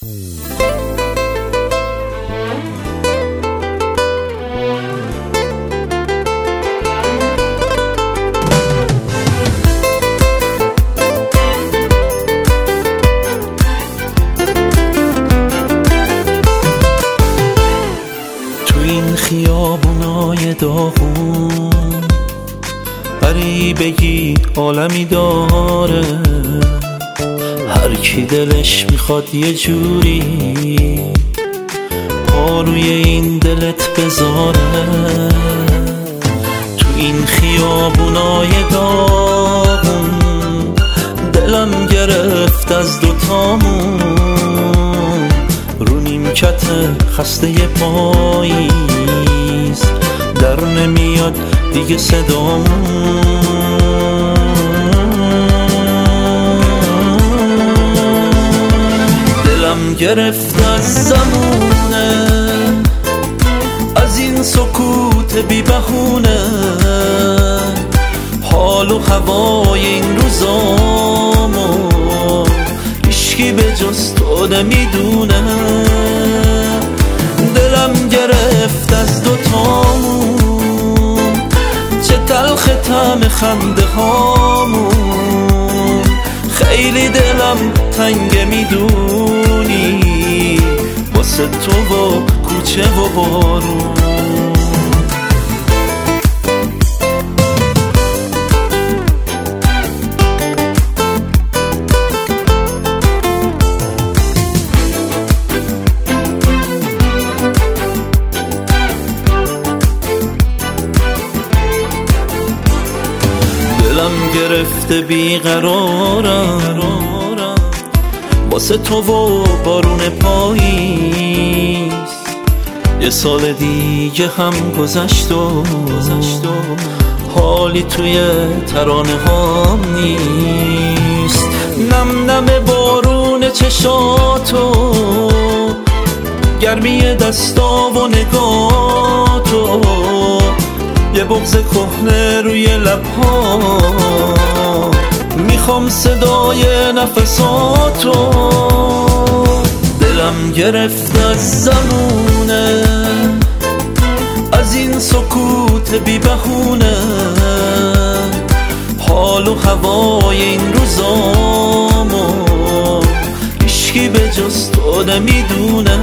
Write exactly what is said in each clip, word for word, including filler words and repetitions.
این خیابونای داغون بری بگی عالمی داره، هر کی دلش میخواد یه جوری پا روی این دلت بذاره. تو این خیابونای داغون دلم گرفت از دوتامون، رو نیمکت خسته پاییز در نمیاد دیگه صدام. دلم گرفت از زمونه، از این سکوت بی بهونه، حال و هوای این روزامو هیچکی به جز تو نمیدونه. دلم گرفت از دوتامون، چه تلخ طعم خنده هامون، خیلی دلم تنگه میدونی واسه تو و کوچه و بارون. دلم گرفته بیقرارم واسه تو و بارون پاییز، یه سال دیگه هم گذشت و حالی توی ترانه هام نیست. نم نم بارون چشاتو، گرمی دستا و نگاتو، یه بغض کهنه روی لبها، میخوام صدای نفساتو. دلم گرفت از زمونه، از این سکوت بی بهونه، حال و هوای این روزامو هیچکی به جز تو نمیدونه.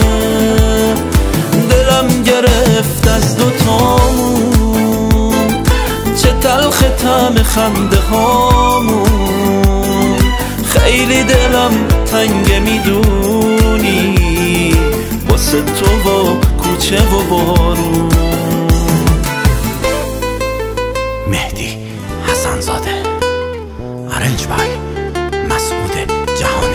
دلم گرفت از دوتامون، چه تلخ طعم خنده هامون، خیلی دلم تنگه میدونی واسه تو و کوچه و بارون. مهدی حسن‌زاده، ارنج بای مسعود جهانی.